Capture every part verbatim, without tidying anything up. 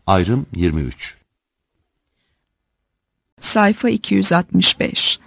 Ayrım yirmi üç. Sayfa iki yüz altmış beş.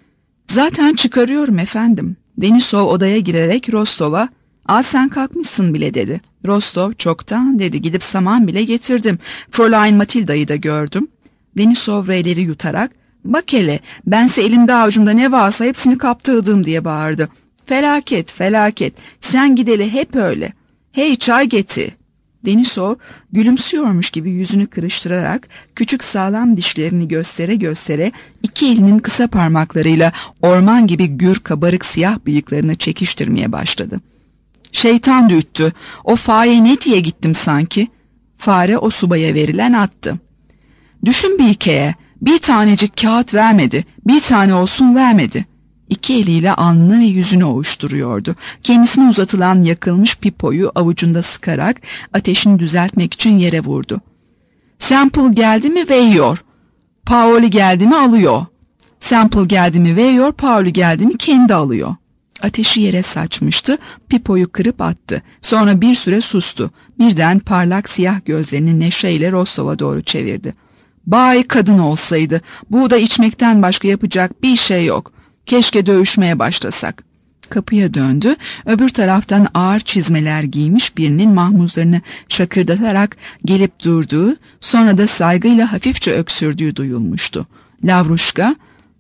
Zaten çıkarıyorum efendim. Denisov odaya girerek Rostov'a, "Aa, sen kalkmışsın bile," dedi. Rostov, "Çoktan," dedi, "gidip saman bile getirdim. Fräulein Matilda'yı da gördüm." Denisov reyleri yutarak, "Bak hele, bense elimde avucumda ne varsa hepsini kaptırdım," diye bağırdı. "Felaket, felaket. Sen gideli hep öyle. Hey, çay getir." Denisov gülümsüyormuş gibi yüzünü kırıştırarak küçük sağlam dişlerini göstere göstere iki elinin kısa parmaklarıyla orman gibi gür kabarık siyah bıyıklarını çekiştirmeye başladı. "Şeytan dürttü. O fareye ne diye gittim sanki?" Fare o subaya verilen attı. "Düşün bir ikeye. Bir tanecik kağıt vermedi. Bir tane olsun vermedi." İki eliyle alnını ve yüzünü ovuşturuyordu. Kendisine uzatılan yakılmış pipoyu avucunda sıkarak ateşini düzeltmek için yere vurdu. "Sample geldi mi veriyor. Paoli geldi mi alıyor. Sample geldi mi veriyor, Paoli geldi mi kendi alıyor." Ateşi yere saçmıştı, pipoyu kırıp attı. Sonra bir süre sustu. Birden parlak siyah gözlerini neşeyle Rostov'a doğru çevirdi. "Bay kadın olsaydı, bu da içmekten başka yapacak bir şey yok. Keşke dövüşmeye başlasak." Kapıya döndü. Öbür taraftan ağır çizmeler giymiş birinin mahmuzlarını şakırdatarak gelip durduğu, sonra da saygıyla hafifçe öksürdüğü duyulmuştu. "Lavruşka,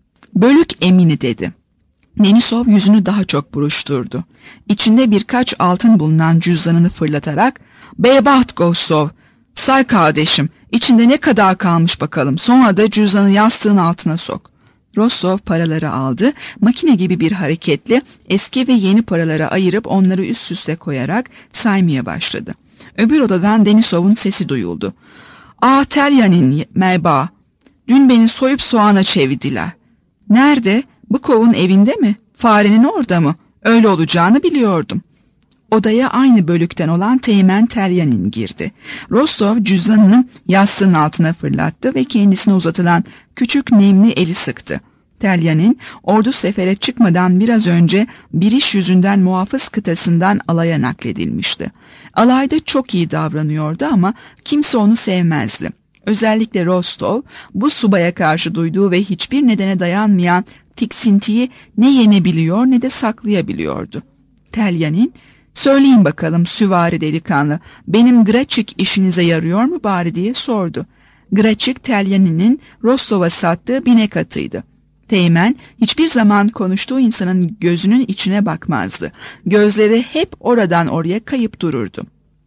bölük emini," dedi. Denisov yüzünü daha çok buruşturdu. İçinde birkaç altın bulunan cüzdanını fırlatarak, "Bebaht Gostov, say kardeşim, içinde ne kadar kalmış bakalım, sonra da cüzdanı yastığın altına sok." Rostov paraları aldı, makine gibi bir hareketle eski ve yeni paraları ayırıp onları üst üste koyarak saymaya başladı. Öbür odadan Denisov'un sesi duyuldu. "Aa, Telyanin merba, dün beni soyup soğana çevirdiler." "Nerede? Bukov'un evinde mi? Farenin orada mı? Öyle olacağını biliyordum." Odaya aynı bölükten olan Teğmen Telyanin girdi. Rostov cüzdanını yastığın altına fırlattı ve kendisine uzatılan küçük nemli eli sıktı. Telyanin, ordu sefere çıkmadan biraz önce bir iş yüzünden muhafız kıtasından alaya nakledilmişti. Alayda çok iyi davranıyordu ama kimse onu sevmezdi. Özellikle Rostov, bu subaya karşı duyduğu ve hiçbir nedene dayanmayan tiksintiyi ne yenebiliyor ne de saklayabiliyordu. Telyanin, "Söyleyin bakalım süvari delikanlı, benim Graçik işinize yarıyor mu bari?" diye sordu. Graçik, Telyanin'in Rostov'a sattığı binek atıydı. Teğmen hiçbir zaman konuştuğu insanın gözünün içine bakmazdı. Gözleri hep oradan oraya kayıp dururdu.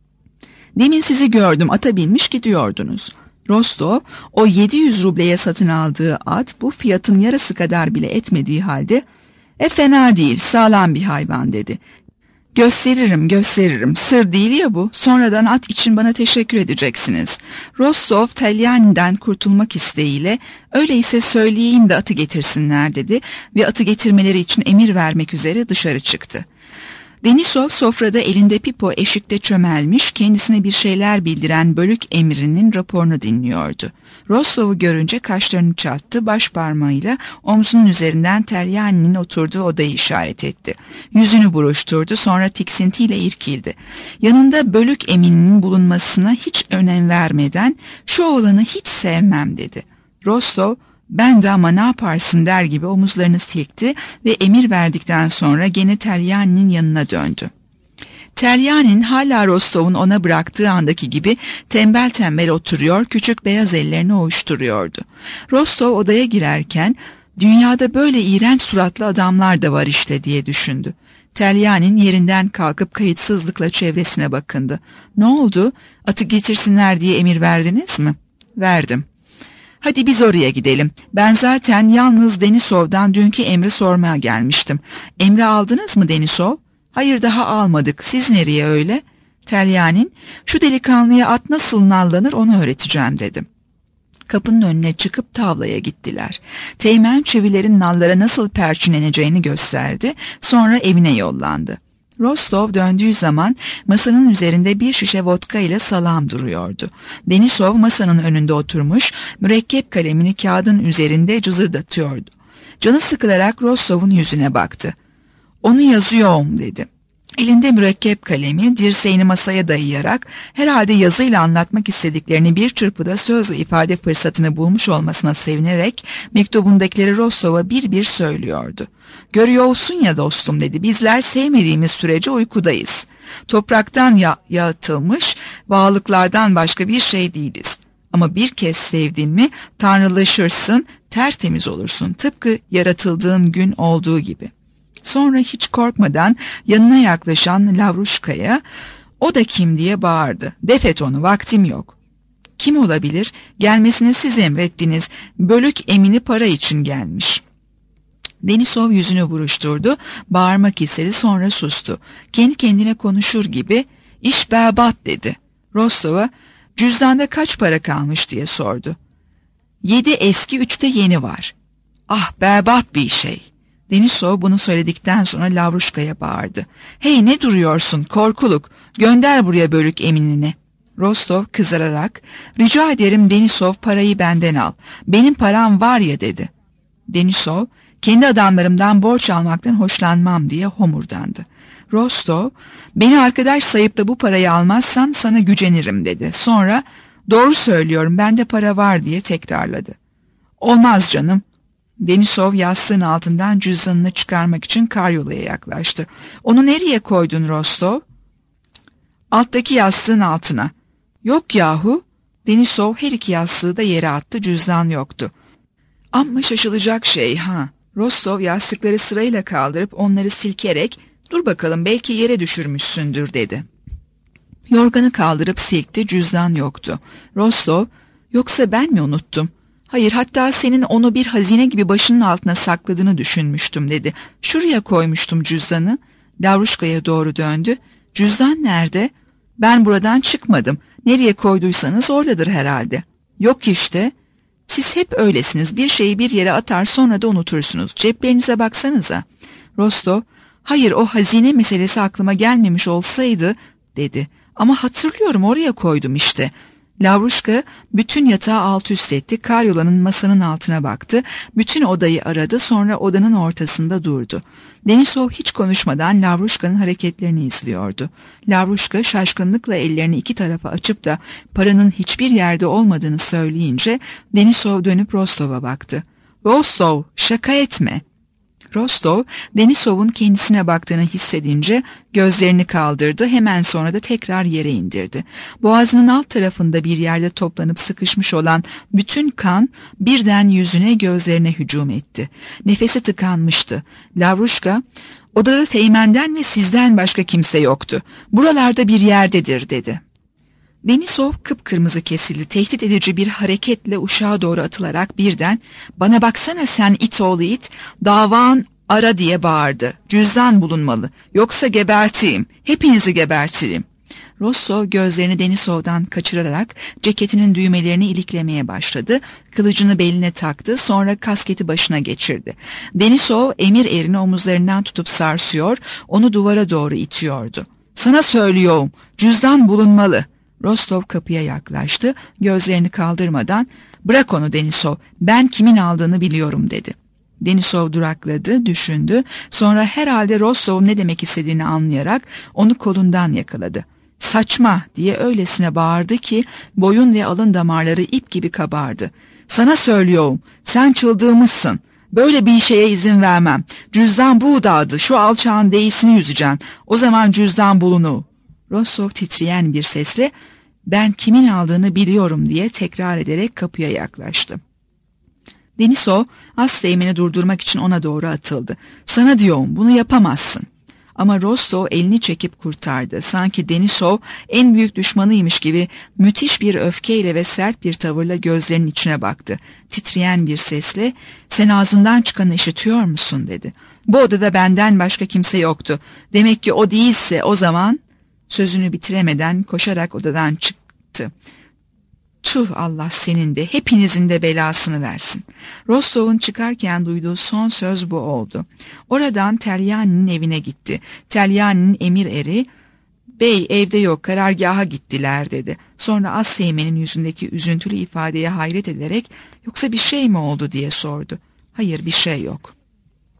"Demin sizi gördüm, ata binmiş gidiyordunuz." Rostov, o yedi yüz rubleye satın aldığı at bu fiyatın yarısı kadar bile etmediği halde, "E fena değil, sağlam bir hayvan," dedi. "Gösteririm, gösteririm. Sır değil ya bu. Sonradan at için bana teşekkür edeceksiniz." Rostov, Telyanin'den kurtulmak isteğiyle, "Öyleyse söyleyeyim de atı getirsinler," dedi ve atı getirmeleri için emir vermek üzere dışarı çıktı. Denisov sofrada elinde pipo eşikte çömelmiş, kendisine bir şeyler bildiren bölük emirinin raporunu dinliyordu. Rostov'u görünce kaşlarını çattı, baş parmağıyla omzunun üzerinden Telyanin'in oturduğu odayı işaret etti. Yüzünü buruşturdu, sonra tiksintiyle irkildi. Yanında bölük emininin bulunmasına hiç önem vermeden, "Şu oğlanı hiç sevmem," dedi. Rostov, "Ben de ama ne yaparsın," der gibi omuzlarını silkti ve emir verdikten sonra gene Telyanin'in yanına döndü. Telyanin hala Rostov'un ona bıraktığı andaki gibi tembel tembel oturuyor, küçük beyaz ellerini ovuşturuyordu. Rostov odaya girerken, "Dünyada böyle iğrenç suratlı adamlar da var işte," diye düşündü. Telyanin yerinden kalkıp kayıtsızlıkla çevresine bakındı. "Ne oldu? Atı getirsinler diye emir verdiniz mi?" "Verdim." "Hadi biz oraya gidelim. Ben zaten yalnız Denisov'dan dünkü emri sormaya gelmiştim. Emri aldınız mı Denisov?" "Hayır, daha almadık. Siz nereye öyle?" Telyanin, "Şu delikanlıya at nasıl nallanır onu öğreteceğim," dedim. Kapının önüne çıkıp tavlaya gittiler. Teğmen çivilerin nallara nasıl perçinleneceğini gösterdi. Sonra evine yollandı. Rostov döndüğü zaman masanın üzerinde bir şişe vodka ile salam duruyordu. Denisov masanın önünde oturmuş, mürekkep kalemini kağıdın üzerinde cızırdatıyordu. Canı sıkılarak Rostov'un yüzüne baktı. "Onu yazıyorum," dedi. Elinde mürekkep kalemi, dirseğini masaya dayayarak herhalde yazıyla anlatmak istediklerini bir çırpıda sözle ifade fırsatını bulmuş olmasına sevinerek mektubundakileri Rostov'a bir bir söylüyordu. "Görüyorsun ya dostum," dedi, "bizler sevmediğimiz sürece uykudayız. Topraktan ya yaratılmış varlıklardan başka bir şey değiliz. Ama bir kez sevdin mi tanrılaşırsın, tertemiz olursun, tıpkı yaratıldığın gün olduğu gibi." Sonra hiç korkmadan yanına yaklaşan Lavruşka'ya "O da kim?" diye bağırdı. "Defet onu, vaktim yok." "Kim olabilir? Gelmesini siz emrettiniz. Bölük emini para için gelmiş." Denisov yüzünü buruşturdu, bağırmak istedi, sonra sustu. Kendi kendine konuşur gibi "İş berbat," dedi. Rostov'a "Cüzdanda kaç para kalmış?" diye sordu. "Yedi eski, üçte yeni var." "Ah, berbat bir şey." Denisov bunu söyledikten sonra Lavruşka'ya bağırdı. "Hey, ne duruyorsun korkuluk, gönder buraya bölük eminini." Rostov kızararak "Rica ederim Denisov, parayı benden al. Benim param var ya," dedi. Denisov "Kendi adamlarımdan borç almaktan hoşlanmam," diye homurdandı. Rostov "Beni arkadaş sayıp da bu parayı almazsan sana gücenirim," dedi. Sonra "Doğru söylüyorum, bende para var," diye tekrarladı. "Olmaz canım." Denisov yastığın altından cüzdanını çıkarmak için karyolaya yaklaştı. "Onu nereye koydun Rostov?" "Alttaki yastığın altına." "Yok yahu." Denisov her iki yastığı da yere attı, cüzdan yoktu. Ama şaşılacak şey ha. Rostov yastıkları sırayla kaldırıp onları silkerek "Dur bakalım, belki yere düşürmüşsündür," dedi. Yorganı kaldırıp silkti, cüzdan yoktu. Rostov "Yoksa ben mi unuttum? Hayır, hatta senin onu bir hazine gibi başının altına sakladığını düşünmüştüm," dedi. "Şuraya koymuştum cüzdanı." Lavruşka'ya doğru döndü. "Cüzdan nerede?" "Ben buradan çıkmadım. Nereye koyduysanız oradadır herhalde." "Yok işte." "Siz hep öylesiniz. Bir şeyi bir yere atar, sonra da unutursunuz. Ceplerinize baksanıza." Rostov "Hayır, o hazine meselesi aklıma gelmemiş olsaydı," dedi. "Ama hatırlıyorum, oraya koydum işte." Lavruşka bütün yatağı alt üst etti, karyolanın masanın altına baktı, bütün odayı aradı, sonra odanın ortasında durdu. Denisov hiç konuşmadan Lavruşka'nın hareketlerini izliyordu. Lavruşka şaşkınlıkla ellerini iki tarafa açıp da paranın hiçbir yerde olmadığını söyleyince Denisov dönüp Rostov'a baktı. "Rostov, şaka etme." Rostov, Denisov'un kendisine baktığını hissedince gözlerini kaldırdı, hemen sonra da tekrar yere indirdi. Boğazının alt tarafında bir yerde toplanıp sıkışmış olan bütün kan birden yüzüne, gözlerine hücum etti. Nefesi tıkanmıştı. Lavruşka, "Odada Teğmen'den ve sizden başka kimse yoktu. Buralarda bir yerdedir," dedi. Denisov kıpkırmızı kesildi. Tehdit edici bir hareketle uşağa doğru atılarak birden "Bana baksana sen it oğlu it, davan ara," diye bağırdı. "Cüzdan bulunmalı, yoksa geberteyim, hepinizi gebertirim." Rostov gözlerini Denisov'dan kaçırarak ceketinin düğmelerini iliklemeye başladı. Kılıcını beline taktı, sonra kasketi başına geçirdi. Denisov emir erini omuzlarından tutup sarsıyor, onu duvara doğru itiyordu. "Sana söylüyorum, cüzdan bulunmalı." Rostov kapıya yaklaştı, gözlerini kaldırmadan "Bırak onu Denisov, ben kimin aldığını biliyorum," dedi. Denisov durakladı, düşündü, sonra herhalde Rostov'un ne demek istediğini anlayarak onu kolundan yakaladı. "Saçma!" diye öylesine bağırdı ki boyun ve alın damarları ip gibi kabardı. "Sana söylüyorum, sen çıldırmışsın. Böyle bir şeye izin vermem. Cüzdan buğdağdı, şu alçağın deisini yüzeceğim. O zaman cüzdan bulunur." Rostov titreyen bir sesle "Ben kimin aldığını biliyorum," diye tekrar ederek kapıya yaklaştı. Denisov az Teğmen'i durdurmak için ona doğru atıldı. "Sana diyorum, bunu yapamazsın." Ama Rostov elini çekip kurtardı. Sanki Denisov en büyük düşmanıymış gibi müthiş bir öfkeyle ve sert bir tavırla gözlerinin içine baktı. Titreyen bir sesle "Sen ağzından çıkanı işitiyor musun?" dedi. "Bu odada benden başka kimse yoktu. Demek ki o değilse o zaman..." Sözünü bitiremeden koşarak odadan çıktı. "Tuh, Allah senin de hepinizin de belasını versin." Rostov'un çıkarken duyduğu son söz bu oldu. Oradan Telyani'nin evine gitti. Telyani'nin emir eri "Bey evde yok, karargaha gittiler," dedi. Sonra Asteğmen'in yüzündeki üzüntülü ifadeye hayret ederek "Yoksa bir şey mi oldu?" diye sordu. "Hayır, bir şey yok."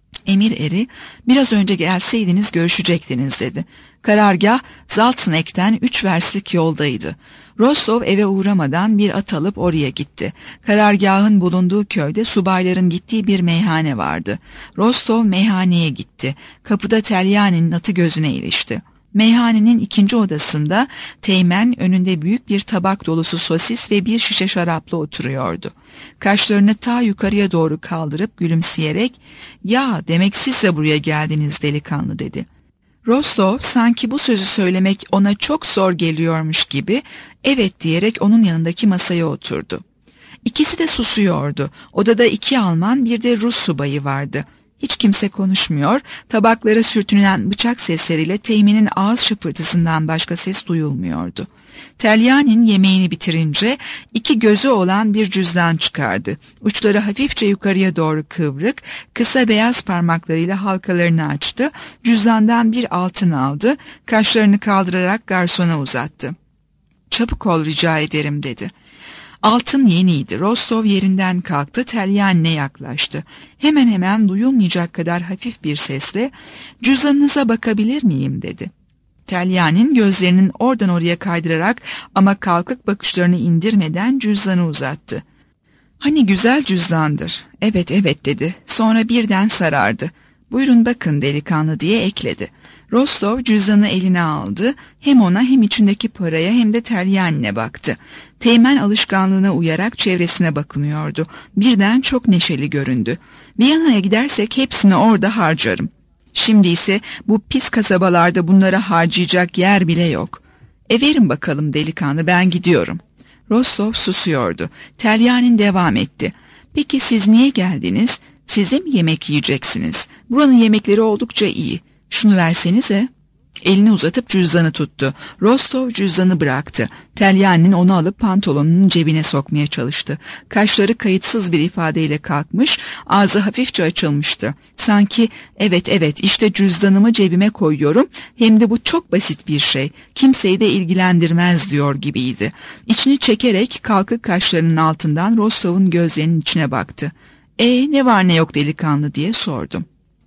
Emir eri, biraz önce gelseydiniz görüşecektiniz dedi. Karargah Zaltnek'ten üç verslik yoldaydı. Rostov eve uğramadan bir at alıp oraya gitti. Karargahın bulunduğu köyde subayların gittiği bir meyhane vardı. Rostov meyhaneye gitti. Kapıda Telyanin'in atı gözüne ilişti. Meyhanenin ikinci odasında Teğmen önünde büyük bir tabak dolusu sosis ve bir şişe şarapla oturuyordu. Kaşlarını ta yukarıya doğru kaldırıp gülümseyerek "Ya, demek siz de buraya geldiniz delikanlı," dedi. Rostov sanki bu sözü söylemek ona çok zor geliyormuş gibi evet diyerek onun yanındaki masaya oturdu. İkisi de susuyordu. Odada iki Alman, bir de Rus subayı vardı. Hiç kimse konuşmuyor, tabaklara sürtünen bıçak sesleriyle Teğmen'in ağız şıpırtısından başka ses duyulmuyordu. Telyanin yemeğini bitirince iki gözü olan bir cüzdan çıkardı. Uçları hafifçe yukarıya doğru kıvrık, kısa beyaz parmaklarıyla halkalarını açtı, cüzdandan bir altın aldı, kaşlarını kaldırarak garsona uzattı. "Çabuk ol rica ederim," dedi. Altın yeniydi. Rostov yerinden kalktı, Telyanin'e yaklaştı. Hemen hemen duyulmayacak kadar hafif bir sesle "Cüzdanınıza bakabilir miyim?" dedi. Telyanin gözlerinin oradan oraya kaydırarak ama kalkık bakışlarını indirmeden cüzdanı uzattı. "Hani güzel cüzdandır." "Evet evet," dedi. Sonra birden sarardı. "Buyurun bakın delikanlı," diye ekledi. Rostov cüzdanı eline aldı. Hem ona hem içindeki paraya hem de Telyanin'e baktı. Teğmen alışkanlığına uyarak çevresine bakınıyordu. Birden çok neşeli göründü. "Viyana'ya gidersek hepsini orada harcarım. Şimdi ise bu pis kasabalarda bunlara harcayacak yer bile yok." "E verin bakalım delikanlı, ben gidiyorum." Rostov susuyordu. Telyanin devam etti. "Peki siz niye geldiniz? Siz de mi yemek yiyeceksiniz? Buranın yemekleri oldukça iyi. Şunu versenize." Elini uzatıp cüzdanı tuttu. Rostov cüzdanı bıraktı. Telyanin onu alıp pantolonunun cebine sokmaya çalıştı. Kaşları kayıtsız bir ifadeyle kalkmış, ağzı hafifçe açılmıştı. Sanki "Evet evet, işte cüzdanımı cebime koyuyorum, hem de bu çok basit bir şey, kimseyi de ilgilendirmez," diyor gibiydi. İçini çekerek kalkık kaşlarının altından Rostov'un gözlerinin içine baktı. "E ne var ne yok delikanlı?" diye sordum.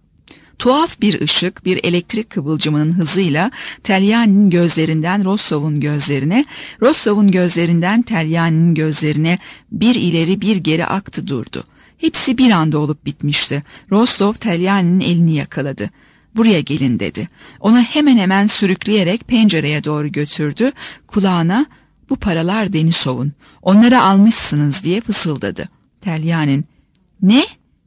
Tuhaf bir ışık, bir elektrik kıvılcımının hızıyla Telyanin'in gözlerinden Rostov'un gözlerine, Rostov'un gözlerinden Telyanin'in gözlerine bir ileri bir geri aktı durdu. Hepsi bir anda olup bitmişti. Rostov Telyanin'in elini yakaladı. "Buraya gelin," dedi. Ona hemen hemen sürükleyerek pencereye doğru götürdü. Kulağına "Bu paralar Denisov'un, onları almışsınız," diye fısıldadı. Telyanin "Ne?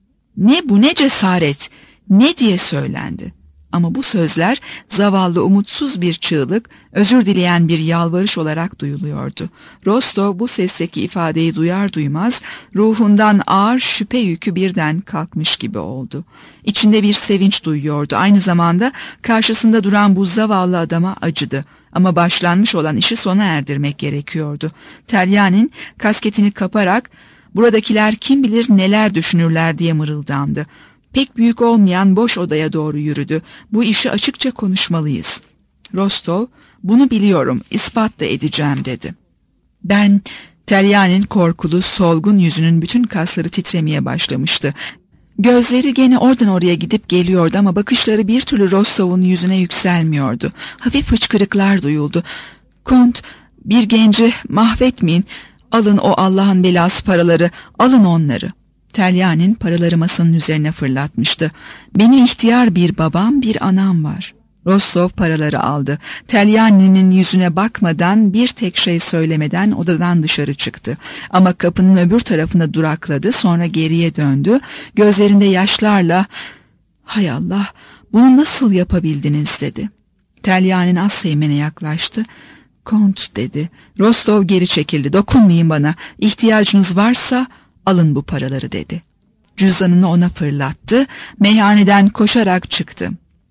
Ne bu, ne cesaret? Ne?" diye söylendi. Ama bu sözler zavallı umutsuz bir çığlık, özür dileyen bir yalvarış olarak duyuluyordu. Rostov bu sesteki ifadeyi duyar duymaz ruhundan ağır şüphe yükü birden kalkmış gibi oldu. İçinde bir sevinç duyuyordu. Aynı zamanda karşısında duran bu zavallı adama acıdı. Ama başlanmış olan işi sona erdirmek gerekiyordu. Telyanin kasketini kaparak "Buradakiler kim bilir neler düşünürler," diye mırıldandı. Pek büyük olmayan boş odaya doğru yürüdü. "Bu işi açıkça konuşmalıyız." Rostov "Bunu biliyorum, ispat da edeceğim," dedi. "Ben..." Telyanin korkulu, solgun yüzünün bütün kasları titremeye başlamıştı. Gözleri gene oradan oraya gidip geliyordu ama bakışları bir türlü Rostov'un yüzüne yükselmiyordu. Hafif hıçkırıklar duyuldu. "Kont, bir genci mahvetmeyin. Alın o Allah'ın belası paraları, alın onları." Telyanin paraları masanın üzerine fırlatmıştı. "Benim ihtiyar bir babam, bir anam var." Rostov paraları aldı. Telyanin'in yüzüne bakmadan, bir tek şey söylemeden odadan dışarı çıktı. Ama kapının öbür tarafında durakladı, sonra geriye döndü. Gözlerinde yaşlarla "Hay Allah, bunu nasıl yapabildiniz?" dedi. Telyanin az Teğmen'e yaklaştı. "Kont," dedi. Rostov geri çekildi. "Dokunmayın bana. İhtiyacınız varsa alın bu paraları," dedi. Cüzdanını ona fırlattı. Meyhaneden koşarak çıktı.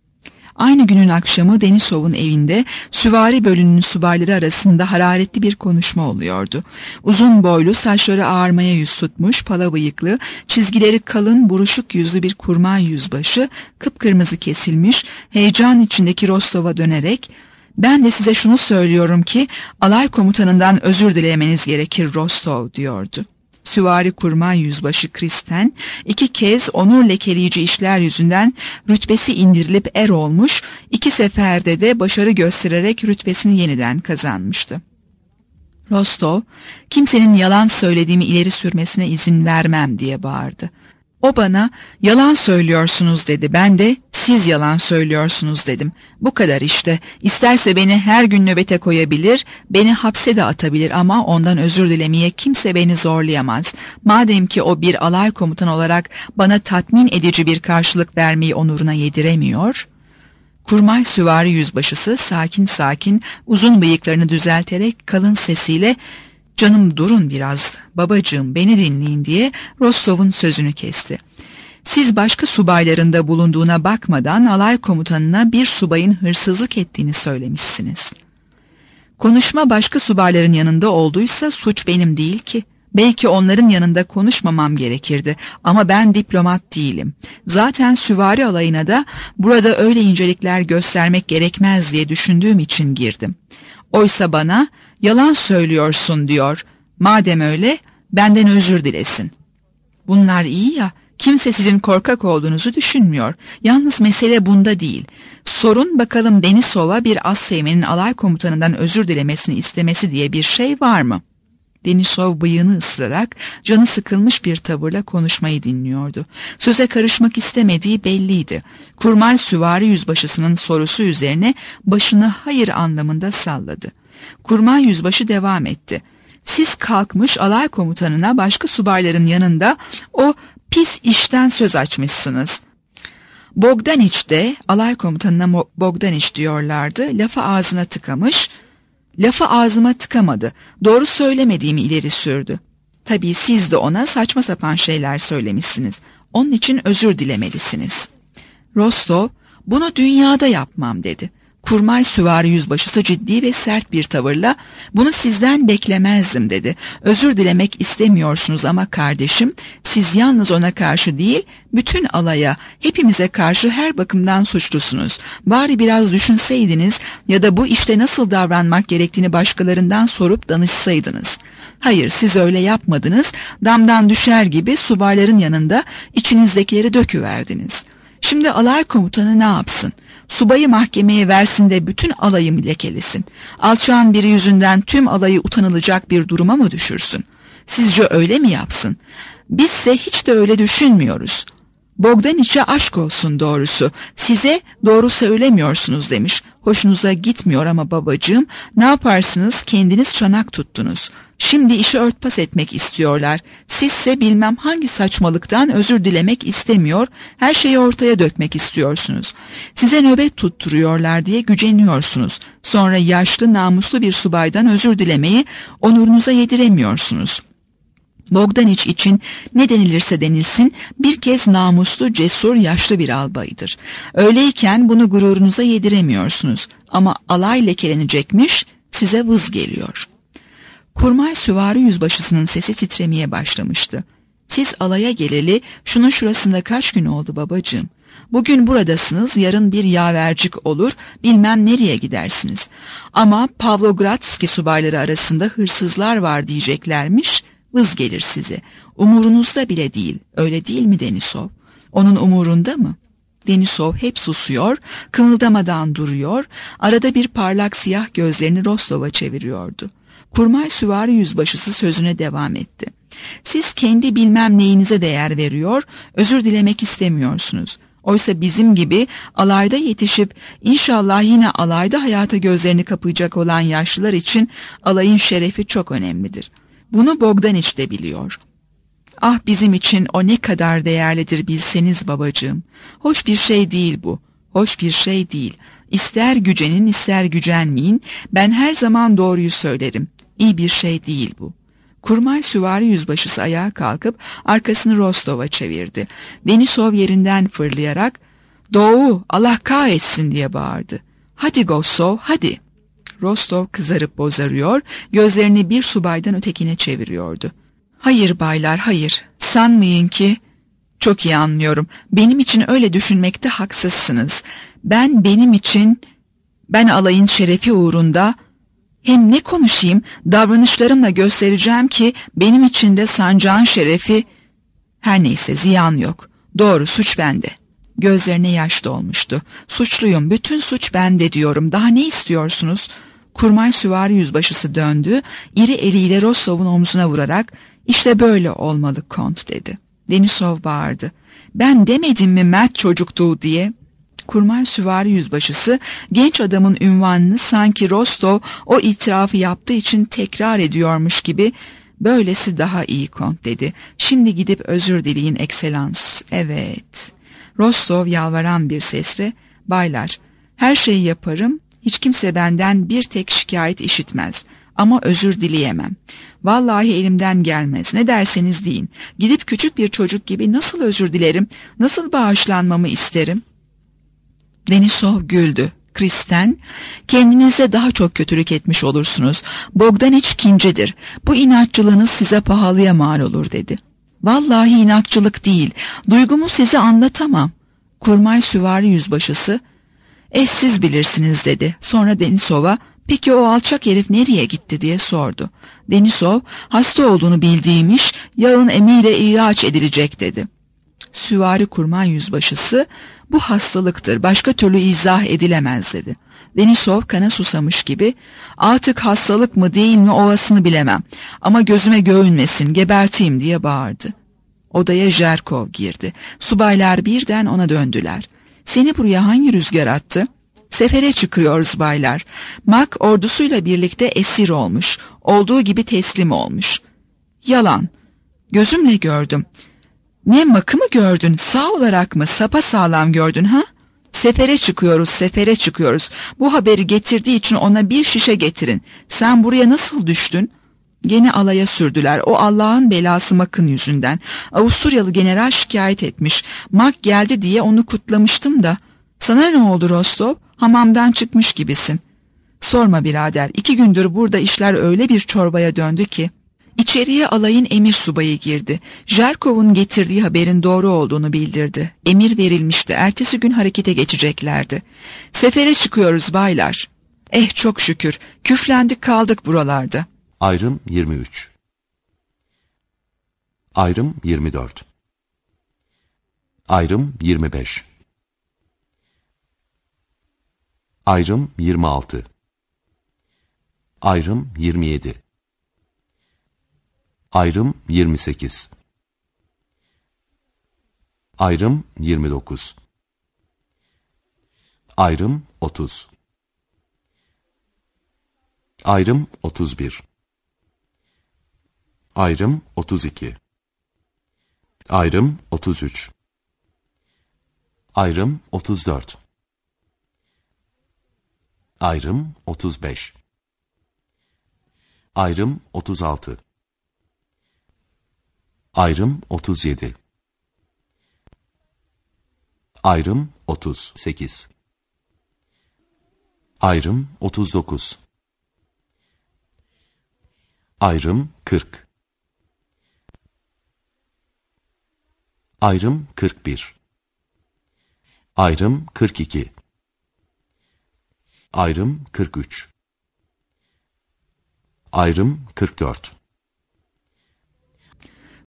Aynı günün akşamı Denisov'un evinde süvari bölünün subayları arasında hararetli bir konuşma oluyordu. Uzun boylu, saçları ağarmaya yüz tutmuş, pala bıyıklı, çizgileri kalın, buruşuk yüzlü bir kurmay yüzbaşı, kıpkırmızı kesilmiş, heyecan içindeki Rostov'a dönerek "Ben de size şunu söylüyorum ki alay komutanından özür dilemeniz gerekir Rostov," diyordu. Süvari kurmay yüzbaşı Kristen iki kez onur lekeleyici işler yüzünden rütbesi indirilip er olmuş, iki seferde de başarı göstererek rütbesini yeniden kazanmıştı. Rostov, kimsenin yalan söylediğimi ileri sürmesine izin vermem diye bağırdı. O bana yalan söylüyorsunuz dedi, ben de siz yalan söylüyorsunuz dedim. Bu kadar işte. İsterse beni her gün nöbete koyabilir, beni hapse de atabilir ama ondan özür dilemeye kimse beni zorlayamaz. Madem ki o bir alay komutanı olarak bana tatmin edici bir karşılık vermeyi onuruna yediremiyor. Kurmay süvari yüzbaşısı sakin sakin uzun bıyıklarını düzelterek kalın sesiyle "Canım durun biraz, babacığım beni dinleyin" diye Rostov'un sözünü kesti. Siz başka subaylarında bulunduğuna bakmadan alay komutanına bir subayın hırsızlık ettiğini söylemişsiniz. Konuşma başka subayların yanında olduysa suç benim değil ki. Belki onların yanında konuşmamam gerekirdi ama ben diplomat değilim. Zaten süvari alayına da burada öyle incelikler göstermek gerekmez diye düşündüğüm için girdim. Oysa bana yalan söylüyorsun diyor. Madem öyle benden özür dilesin. Bunlar iyi ya, kimse sizin korkak olduğunuzu düşünmüyor. Yalnız mesele bunda değil. Sorun bakalım Denisov'a bir astteğmenin alay komutanından özür dilemesini istemesi diye bir şey var mı? Denisov bıyığını ısırarak canı sıkılmış bir tavırla konuşmayı dinliyordu. Söze karışmak istemediği belliydi. Kurmay süvari yüzbaşısının sorusu üzerine başını hayır anlamında salladı. Kurmay yüzbaşı devam etti. Siz kalkmış alay komutanına başka subayların yanında o pis işten söz açmışsınız. Bogdaniç de alay komutanına Bogdaniç diyorlardı. Lafı ağzına tıkamış. Lafı ağzıma tıkamadı. Doğru söylemediğimi ileri sürdü. Tabii siz de ona saçma sapan şeyler söylemişsiniz. Onun için özür dilemelisiniz. Rostov, bunu dünyada yapmam dedi. Kurmay süvari yüzbaşısı ciddi ve sert bir tavırla bunu sizden beklemezdim dedi. Özür dilemek istemiyorsunuz ama kardeşim, siz yalnız ona karşı değil bütün alaya, hepimize karşı her bakımdan suçlusunuz. Bari biraz düşünseydiniz ya da bu işte nasıl davranmak gerektiğini başkalarından sorup danışsaydınız. Hayır, siz öyle yapmadınız, damdan düşer gibi subayların yanında içinizdekileri döküverdiniz. Şimdi alay komutanı ne yapsın? Subayı mahkemeye versin de bütün alayı mı lekelesin? Alçağın biri yüzünden tüm alayı utanılacak bir duruma mı düşürsün? Sizce öyle mi yapsın? Bizse hiç de öyle düşünmüyoruz. Bogdaniç'e aşk olsun doğrusu. Size doğru söylemiyorsunuz demiş. Hoşunuza gitmiyor ama babacığım, ne yaparsınız, kendiniz çanak tuttunuz. Şimdi işi örtbas etmek istiyorlar. Sizse bilmem hangi saçmalıktan özür dilemek istemiyor, her şeyi ortaya dökmek istiyorsunuz. Size nöbet tutturuyorlar diye güceniyorsunuz. Sonra yaşlı namuslu bir subaydan özür dilemeyi onurunuza yediremiyorsunuz. Bogdaniç için ne denilirse denilsin bir kez namuslu, cesur, yaşlı bir albaydır. Öyleyken bunu gururunuza yediremiyorsunuz. Ama alay lekelenecekmiş, size vız geliyor. Kurmay süvari yüzbaşısının sesi titremeye başlamıştı. Siz alaya geleli şunun şurasında kaç gün oldu babacığım? Bugün buradasınız, yarın bir yavercik olur, bilmem nereye gidersiniz. Ama Pavlogradski subayları arasında hırsızlar var diyeceklermiş, vız gelir size. Umurunuzda bile değil, öyle değil mi Denisov? Onun umurunda mı? Denisov hep susuyor, kımıldamadan duruyor, arada bir parlak siyah gözlerini Rostov'a çeviriyordu. Kurmay süvari yüzbaşısı sözüne devam etti. Siz kendi bilmem neyinize değer veriyor, özür dilemek istemiyorsunuz. Oysa bizim gibi alayda yetişip inşallah yine alayda hayata gözlerini kapayacak olan yaşlılar için alayın şerefi çok önemlidir. Bunu Bogdaniç de biliyor. Ah bizim için o ne kadar değerlidir bilseniz babacığım. Hoş bir şey değil bu. Hoş bir şey değil. İster gücenin ister gücenmeyin, ben her zaman doğruyu söylerim. İyi bir şey değil bu. Kurmay süvari yüzbaşısı ayağa kalkıp arkasını Rostov'a çevirdi. Denisov yerinden fırlayarak "Doğu, Allah kahretsin" diye bağırdı. "Hadi Gosov, hadi." Rostov kızarıp bozarıyor, gözlerini bir subaydan ötekine çeviriyordu. "Hayır baylar, hayır. Sanmayın ki..." "Çok iyi anlıyorum. Benim için öyle düşünmekte haksızsınız. Ben benim için, ben alayın şerefi uğrunda..." Hem ne konuşayım, davranışlarımla göstereceğim ki benim için de sancağın şerefi... Her neyse, ziyan yok. Doğru, suç bende. Gözlerine yaş dolmuştu. Suçluyum, bütün suç bende diyorum. Daha ne istiyorsunuz? Kurmay süvari yüzbaşısı döndü, iri eliyle Rostov'un omzuna vurarak işte böyle olmalı kont dedi. Denisov bağırdı. Ben demedim mi mert çocuktu diye. Kurmay süvari yüzbaşısı genç adamın ünvanını sanki Rostov o itirafı yaptığı için tekrar ediyormuş gibi böylesi daha iyi kont dedi. Şimdi gidip özür dileyin ekselans. Evet. Rostov yalvaran bir sesle baylar her şeyi yaparım, hiç kimse benden bir tek şikayet işitmez ama özür dileyemem. Vallahi elimden gelmez, ne derseniz deyin. Gidip küçük bir çocuk gibi nasıl özür dilerim, nasıl bağışlanmamı isterim? Denisov güldü. Kristen, kendinize daha çok kötülük etmiş olursunuz. Bogdaniç kincidir. Bu inatçılığınız size pahalıya mal olur dedi. Vallahi inatçılık değil, duygumu size anlatamam. Kurmay süvari yüzbaşısı, eh siz bilirsiniz dedi. Sonra Denisov'a, peki o alçak herif nereye gitti diye sordu. Denisov, hasta olduğunu bildiğimiş, yarın emriyle ihraç edilecek dedi. Süvari kurmay yüzbaşısı, bu hastalıktır, başka türlü izah edilemez dedi. Denisov kana susamış gibi, artık hastalık mı değil mi ovasını bilemem ama gözüme görünmesin, geberteyim diye bağırdı. Odaya Jerkov girdi. Subaylar birden ona döndüler. Seni buraya hangi rüzgar attı? Sefere çıkıyoruz baylar. Mak ordusuyla birlikte esir olmuş, olduğu gibi teslim olmuş. Yalan. Gözümle gördüm. Ne, Mak'ı mı gördün? Sağ olarak mı? Sapasağlam gördün ha? Sefere çıkıyoruz, sefere çıkıyoruz. Bu haberi getirdiği için ona bir şişe getirin. Sen buraya nasıl düştün? Gene alaya sürdüler. O Allah'ın belası Mak'ın yüzünden. Avusturyalı general şikayet etmiş. Mak geldi diye onu kutlamıştım da. Sana ne oldu Rostov? Hamamdan çıkmış gibisin. Sorma birader. İki gündür burada işler öyle bir çorbaya döndü ki. İçeriye alayın emir subayı girdi. Jerkov'un getirdiği haberin doğru olduğunu bildirdi. Emir verilmişti. Ertesi gün harekete geçeceklerdi. Sefere çıkıyoruz baylar. Eh çok şükür. Küflendik kaldık buralarda. Ayrım yirmi üç. Ayrım yirmi dört. Ayrım yirmi beş. Ayrım yirmi altı. Ayrım yirmi yedi. Ayrım yirmi sekiz. Ayrım yirmi dokuz. Ayrım otuz. Ayrım otuz bir. Ayrım otuz iki. Ayrım otuz üç. Ayrım otuz dört. Ayrım otuz beş. Ayrım otuz altı. Ayrım otuz yedi. Ayrım otuz sekiz. Ayrım otuz dokuz. Ayrım kırk. Ayrım kırk bir. Ayrım kırk iki. Ayrım kırk üç. Ayrım kırk dört.